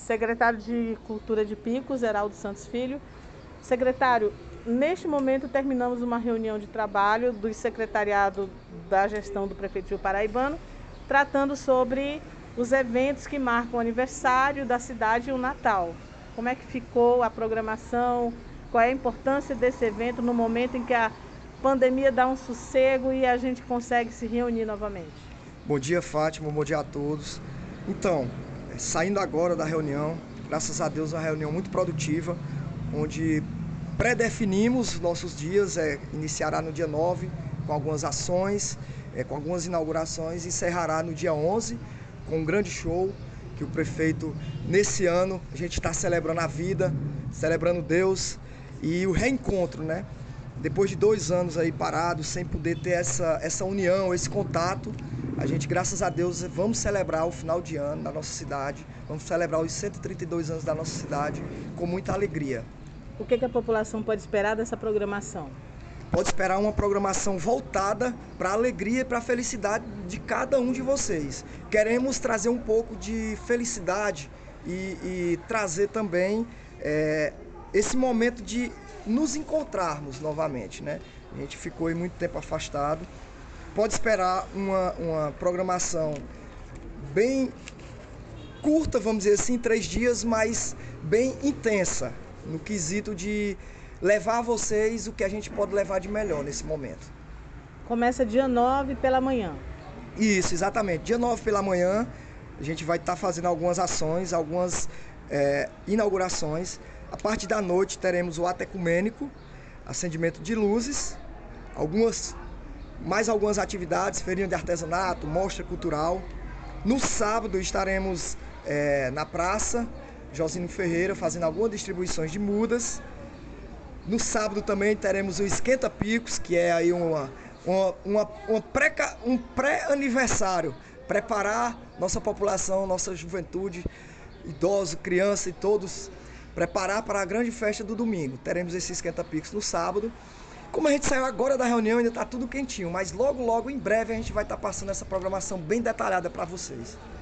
secretário de Cultura de Picos, Heraldo Santos Filho. Secretário, neste momento terminamos uma reunião de trabalho do secretariado da gestão do Prefeito Paraibano, tratando sobre os eventos que marcam o aniversário da cidade e o Natal. Como é que ficou a programação? Qual é a importância desse evento no momento em que a pandemia dá um sossego e a gente consegue se reunir novamente? Bom dia, Fátima, bom dia a todos. Então, saindo agora da reunião, graças a Deus uma reunião muito produtiva, onde pré-definimos nossos dias, iniciará no dia 9 com algumas ações, com algumas inaugurações, encerrará no dia 11 com um grande show que o prefeito, nesse ano, a gente está celebrando a vida, celebrando Deus e o reencontro, né? Depois de 2 anos aí parados, sem poder ter essa união, esse contato, a gente, graças a Deus, vamos celebrar o final de ano da nossa cidade, vamos celebrar os 132 anos da nossa cidade com muita alegria. O que a população pode esperar dessa programação? Pode esperar uma programação voltada para a alegria e para a felicidade de cada um de vocês. Queremos trazer um pouco de felicidade e trazer também esse momento de nos encontrarmos novamente, né? A gente ficou aí muito tempo afastado. Pode esperar uma programação bem curta, vamos dizer assim, 3 dias, mas bem intensa, no quesito de levar a vocês o que a gente pode levar de melhor nesse momento. Começa dia 9 pela manhã. Isso, exatamente. Dia 9 pela manhã, a gente vai estar fazendo algumas ações, algumas inaugurações. A parte da noite teremos o ato ecumênico, acendimento de luzes, mais algumas atividades, feirinha de artesanato, mostra cultural. No sábado estaremos na praça Josino Ferreira fazendo algumas distribuições de mudas. No sábado também teremos o Esquenta Picos, que é aí um pré-aniversário, preparar nossa população, nossa juventude, idosos, crianças e todos, preparar para a grande festa do domingo. Teremos esse Esquenta Picos no sábado. Como a gente saiu agora da reunião, ainda está tudo quentinho, mas logo, logo, em breve, a gente vai estar passando essa programação bem detalhada para vocês.